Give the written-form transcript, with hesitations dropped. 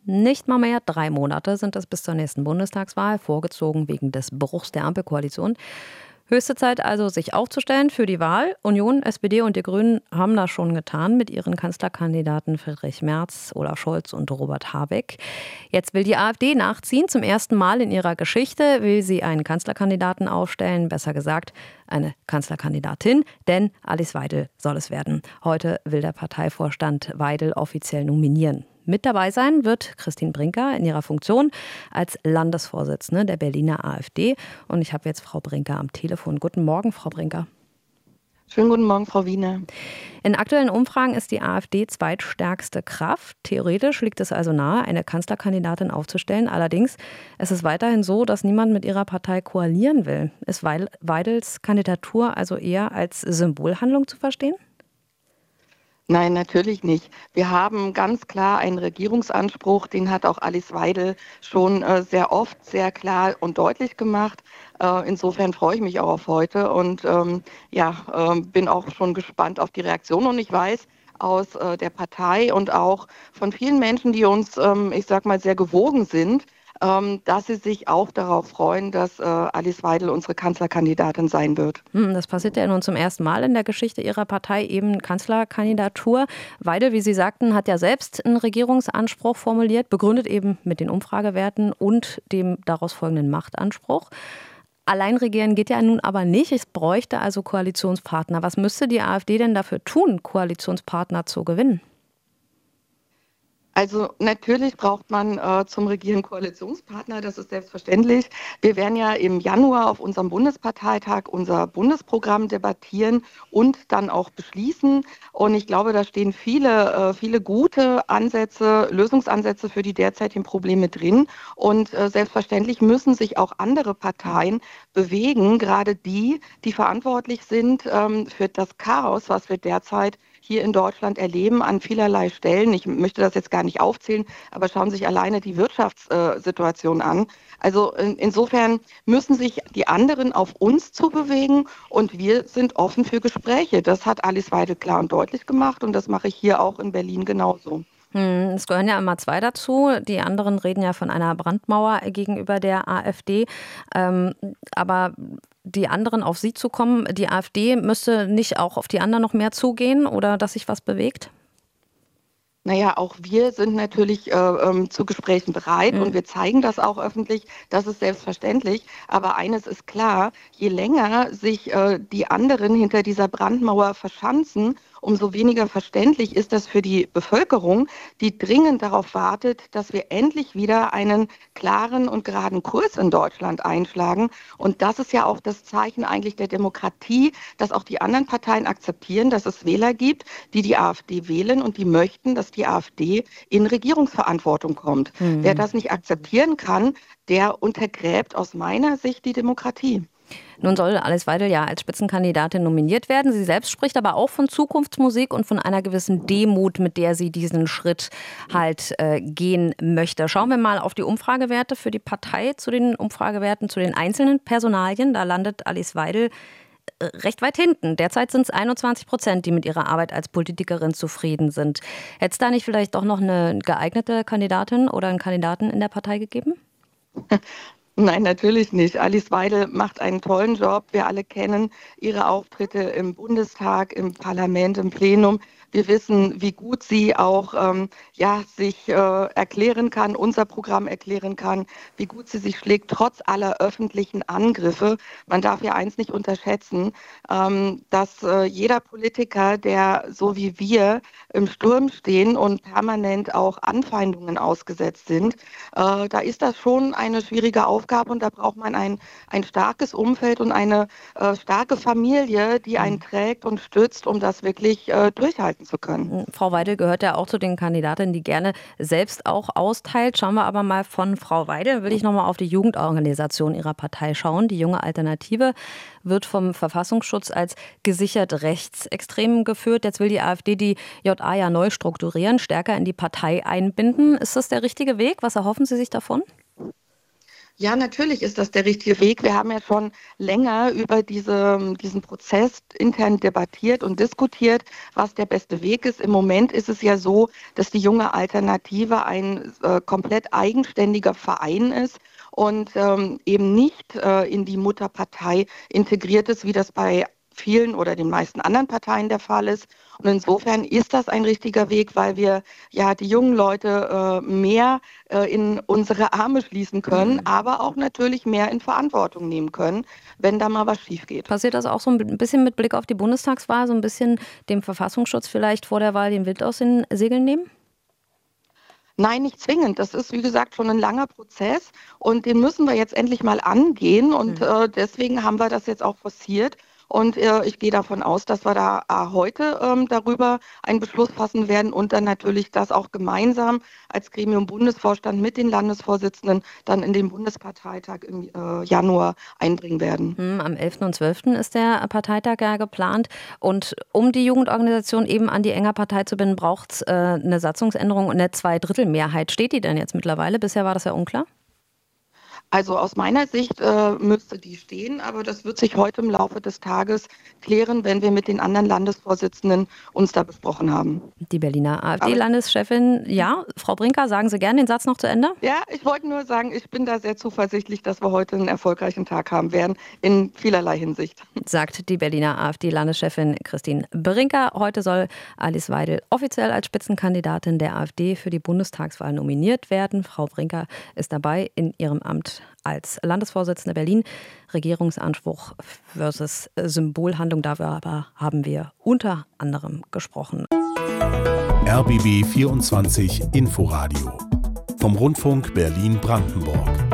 Nicht mal mehr 3 Monate sind es bis zur nächsten Bundestagswahl, vorgezogen wegen des Bruchs der Ampelkoalition. Höchste Zeit also, sich aufzustellen für die Wahl. Union, SPD und die Grünen haben das schon getan mit ihren Kanzlerkandidaten Friedrich Merz, Olaf Scholz und Robert Habeck. Jetzt will die AfD nachziehen. Zum ersten Mal in ihrer Geschichte will sie einen Kanzlerkandidaten aufstellen, besser gesagt eine Kanzlerkandidatin, denn Alice Weidel soll es werden. Heute will der Parteivorstand Weidel offiziell nominieren. Mit dabei sein wird Christine Brinker in ihrer Funktion als Landesvorsitzende der Berliner AfD. Und ich habe jetzt Frau Brinker am Telefon. Guten Morgen, Frau Brinker. Schönen guten Morgen, Frau Wiener. In aktuellen Umfragen ist die AfD zweitstärkste Kraft. Theoretisch liegt es also nahe, eine Kanzlerkandidatin aufzustellen. Allerdings ist es weiterhin so, dass niemand mit ihrer Partei koalieren will. Ist Weidels Kandidatur also eher als Symbolhandlung zu verstehen? Nein, natürlich nicht. Wir haben ganz klar einen Regierungsanspruch, den hat auch Alice Weidel schon sehr oft, sehr klar und deutlich gemacht. Insofern freue ich mich auch auf heute und bin auch schon gespannt auf die Reaktion. Und ich weiß aus der Partei und auch von vielen Menschen, die uns, ich sag mal, sehr gewogen sind, dass sie sich auch darauf freuen, dass Alice Weidel unsere Kanzlerkandidatin sein wird. Das passiert ja nun zum ersten Mal in der Geschichte ihrer Partei, eben Kanzlerkandidatur. Weidel, wie Sie sagten, hat ja selbst einen Regierungsanspruch formuliert, begründet eben mit den Umfragewerten und dem daraus folgenden Machtanspruch. Allein regieren geht ja nun aber nicht. Es bräuchte also Koalitionspartner. Was müsste die AfD denn dafür tun, Koalitionspartner zu gewinnen? Also natürlich braucht man zum Regieren Koalitionspartner, das ist selbstverständlich. Wir werden ja im Januar auf unserem Bundesparteitag unser Bundesprogramm debattieren und dann auch beschließen. Und ich glaube, da stehen viele gute Ansätze, Lösungsansätze für die derzeitigen Probleme drin. Und selbstverständlich müssen sich auch andere Parteien bewegen, gerade die verantwortlich sind für das Chaos, was wir derzeit hier in Deutschland erleben an vielerlei Stellen. Ich möchte das jetzt gar nicht aufzählen, aber schauen Sie sich alleine die Wirtschaftssituation an. Also insofern müssen sich die anderen auf uns zubewegen und wir sind offen für Gespräche. Das hat Alice Weidel klar und deutlich gemacht und das mache ich hier auch in Berlin genauso. Es gehören ja immer zwei dazu. Die anderen reden ja von einer Brandmauer gegenüber der AfD. Aber die anderen auf Sie zu kommen, die AfD müsste nicht auch auf die anderen noch mehr zugehen oder dass sich was bewegt? Naja, auch wir sind natürlich zu Gesprächen bereit und wir zeigen das auch öffentlich. Das ist selbstverständlich. Aber eines ist klar, je länger sich die anderen hinter dieser Brandmauer verschanzen, umso weniger verständlich ist das für die Bevölkerung, die dringend darauf wartet, dass wir endlich wieder einen klaren und geraden Kurs in Deutschland einschlagen. Und das ist ja auch das Zeichen eigentlich der Demokratie, dass auch die anderen Parteien akzeptieren, dass es Wähler gibt, die die AfD wählen und die möchten, dass die AfD in Regierungsverantwortung kommt. Wer das nicht akzeptieren kann, der untergräbt aus meiner Sicht die Demokratie. Nun soll Alice Weidel ja als Spitzenkandidatin nominiert werden. Sie selbst spricht aber auch von Zukunftsmusik und von einer gewissen Demut, mit der sie diesen Schritt halt gehen möchte. Schauen wir mal auf die Umfragewerte für die Partei, zu den Umfragewerten, zu den einzelnen Personalien. Da landet Alice Weidel recht weit hinten. Derzeit sind es 21%, die mit ihrer Arbeit als Politikerin zufrieden sind. Hätte es da nicht vielleicht doch noch eine geeignete Kandidatin oder einen Kandidaten in der Partei gegeben? Nein, natürlich nicht. Alice Weidel macht einen tollen Job. Wir alle kennen ihre Auftritte im Bundestag, im Parlament, im Plenum. Wir wissen, wie gut sie auch sich erklären kann, unser Programm erklären kann, wie gut sie sich schlägt, trotz aller öffentlichen Angriffe. Man darf ja eins nicht unterschätzen, dass jeder Politiker, der so wie wir im Sturm stehen und permanent auch Anfeindungen ausgesetzt sind, da ist das schon eine schwierige Aufgabe und da braucht man ein starkes Umfeld und eine starke Familie, die einen trägt und stützt, um das wirklich durchhalten zu können. Frau Weidel gehört ja auch zu den Kandidatinnen, die gerne selbst auch austeilt. Schauen wir aber mal von Frau Weidel, will ich nochmal auf die Jugendorganisation ihrer Partei schauen. Die Junge Alternative wird vom Verfassungsschutz als gesichert rechtsextrem geführt. Jetzt will die AfD die JA ja neu strukturieren, stärker in die Partei einbinden. Ist das der richtige Weg? Was erhoffen Sie sich davon? Ja, natürlich ist das der richtige Weg. Wir haben ja schon länger über diesen Prozess intern debattiert und diskutiert, was der beste Weg ist. Im Moment ist es ja so, dass die junge Alternative ein komplett eigenständiger Verein ist und eben nicht in die Mutterpartei integriert ist, wie das bei vielen oder den meisten anderen Parteien der Fall ist. Und insofern ist das ein richtiger Weg, weil wir ja die jungen Leute mehr in unsere Arme schließen können, aber auch natürlich mehr in Verantwortung nehmen können, wenn da mal was schief geht. Passiert das auch so ein bisschen mit Blick auf die Bundestagswahl, so ein bisschen dem Verfassungsschutz vielleicht vor der Wahl den Wind aus den Segeln nehmen? Nein, nicht zwingend. Das ist, wie gesagt, schon ein langer Prozess und den müssen wir jetzt endlich mal angehen und deswegen haben wir das jetzt auch forciert. Und ich gehe davon aus, dass wir da heute darüber einen Beschluss fassen werden und dann natürlich das auch gemeinsam als Gremium Bundesvorstand mit den Landesvorsitzenden dann in den Bundesparteitag im Januar einbringen werden. Am 11. und 12. ist der Parteitag ja geplant. Und um die Jugendorganisation eben an die enger Partei zu binden, braucht es eine Satzungsänderung und eine Zweidrittelmehrheit. Steht die denn jetzt mittlerweile? Bisher war das ja unklar. Also aus meiner Sicht müsste die stehen, aber das wird sich heute im Laufe des Tages klären, wenn wir mit den anderen Landesvorsitzenden uns da besprochen haben. Die Berliner AfD-Landeschefin, ja, Frau Brinker, sagen Sie gerne den Satz noch zu Ende? Ja, ich wollte nur sagen, ich bin da sehr zuversichtlich, dass wir heute einen erfolgreichen Tag haben werden, in vielerlei Hinsicht. Sagt die Berliner AfD-Landeschefin Christine Brinker. Heute soll Alice Weidel offiziell als Spitzenkandidatin der AfD für die Bundestagswahl nominiert werden. Frau Brinker ist dabei in ihrem Amt als Landesvorsitzende Berlin. Regierungsanspruch versus Symbolhandlung, darüber haben wir unter anderem gesprochen. RBB 24 Inforadio vom Rundfunk Berlin-Brandenburg.